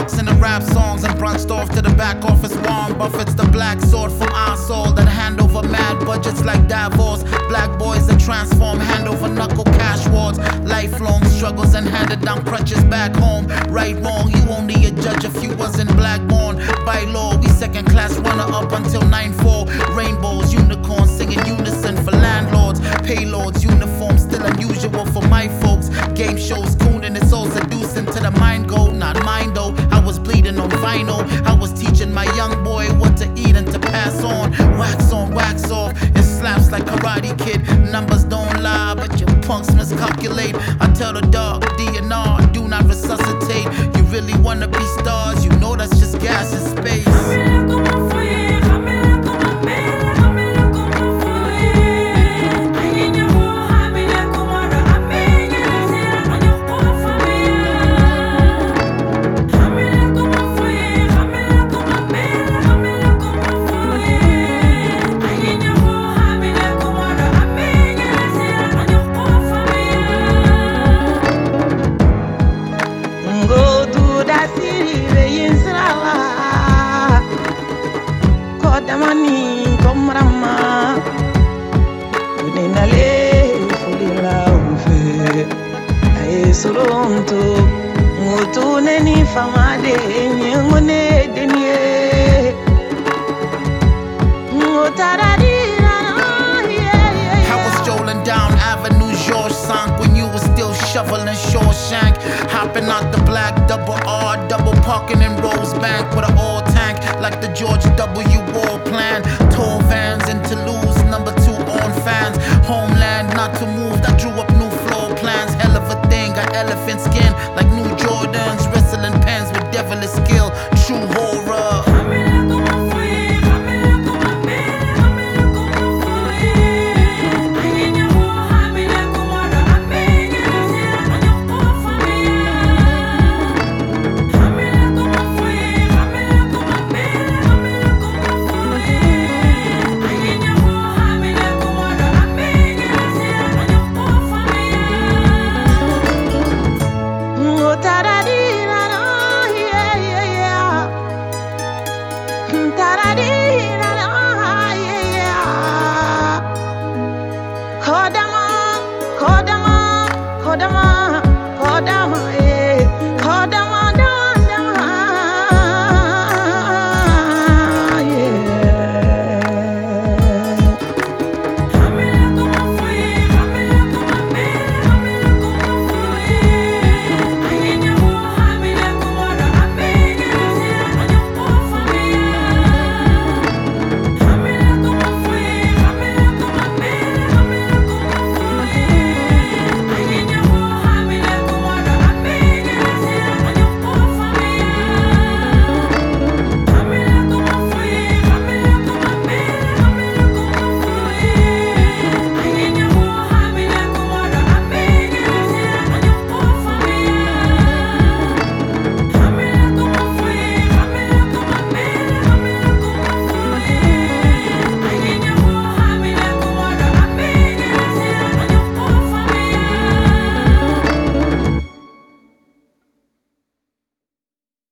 bucks in the rap songs and branched off to the back office. Warren Buffett's the black sword from our soul that hand over mad budgets like Davos. Black boys that transform hand over knuckle cash wars. Lifelong struggles and handed down crutches back home. Right, wrong, you only a judge if you wasn't black born. By law, we second class runner up until 9-4. Rainbows, unicorns singing unison for landlords. Payloads, uniforms still unusual for my folks. Game shows, cooning, it's all seducing to the mind go. Not mine though, I was bleeding on vinyl. I was teaching my young boy what to eat and to pass on. Wax on, wax off, it slaps like Karate Kid. Numbers don't lie, but your punks miscalculate. I tell the dog, DNR, do not resuscitate. You really wanna be stars, you know that's just gas in space. Kodamani komrama Uninale fulila ufe Ae solonto Ngutu neni famade Nyengone denye I was strolling down Avenue George Sank when you were still shoveling Shawshank. Hopping out the black double R, double parking in Rosebank with an oil tank like the George W. War plan. Tour vans in Toulouse, #2 on fans. Homeland not to move, I drew up new floor plans. Hell of a thing, got elephant skin like new Jordans. Wrestling pens with devilish skill. True